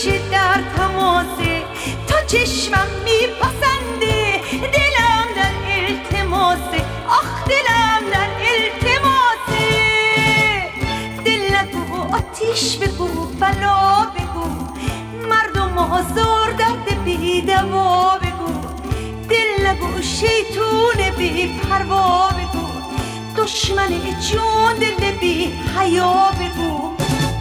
همیشه در تماسه، تا چشمم میپسنده، دلم در التماسه، آخ دلم در التماسه. دل نگو آتیش بگو بلا بگو، مردم آزار درد بی دوا بگو. دل نگو شیطون بی پروا بگو، دشمن جون دل بی حیا بگو.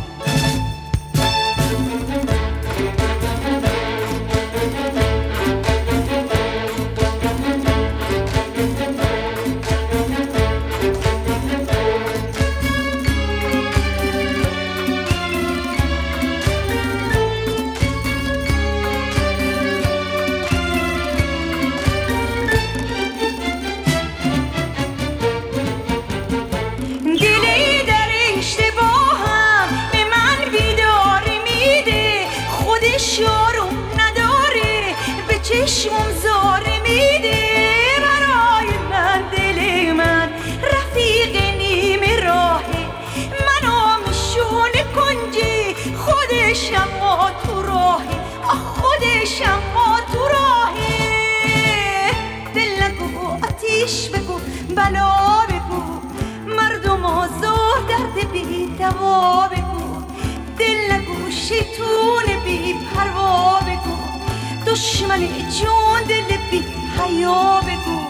شروع نداره به چشمم زاره میده، برای من دل من رفیق نیمه راهه، منو میشونه کنجی خودش اما تو راهه، آخ خودش اما تو راهه. دل نگو آتیش بگو بلا بگو، مردم آزار درد بی دوا بگو. دل نگو شیطون بی پروا بگو، دشمن جون دل بی حیا بگو.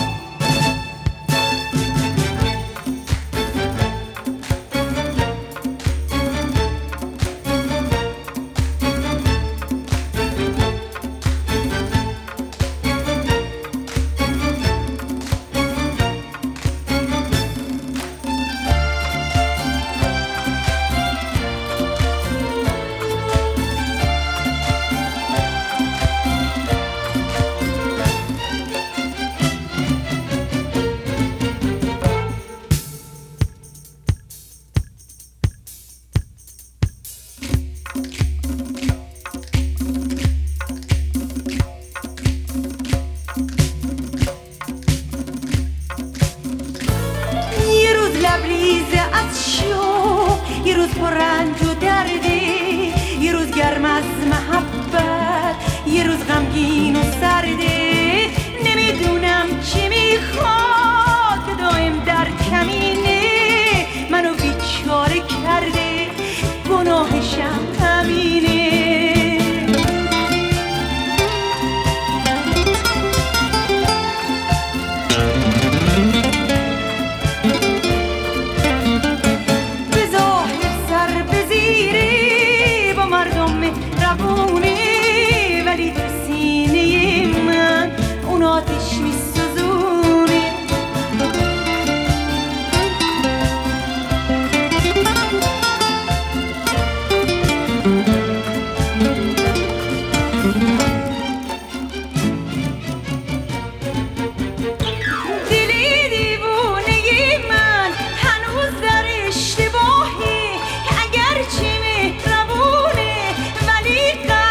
لبریز از شوق، یه روز پر رنج و درده، یه روز گرم از محبت، یه روز غمگین و سرده. نمیدونم چی میخواد که دایم در کمینه منو بیچاره کرده، گناهشم همینه. ولی تو سینه من اون آتش میسوزونه. دلی دیوونه من هنوز در اشتباهی، اگرچه مهربونه ولی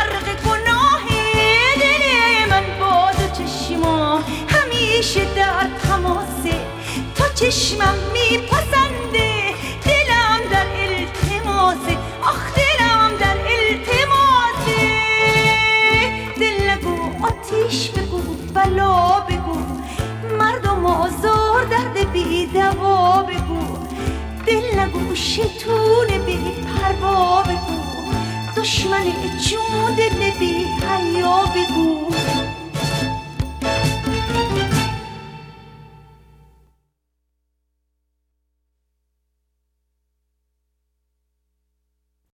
همیشه در تماسه، تا چشمم میپسنده، دلم در التماسه، آخ دلم در التماسه. دل نگو آتیش بگو بلا بگو، مردم آزار درد بی دوا بگو. دل نگو شیطون بی پروا بگو، دشمن جون دل بی حیا بگو.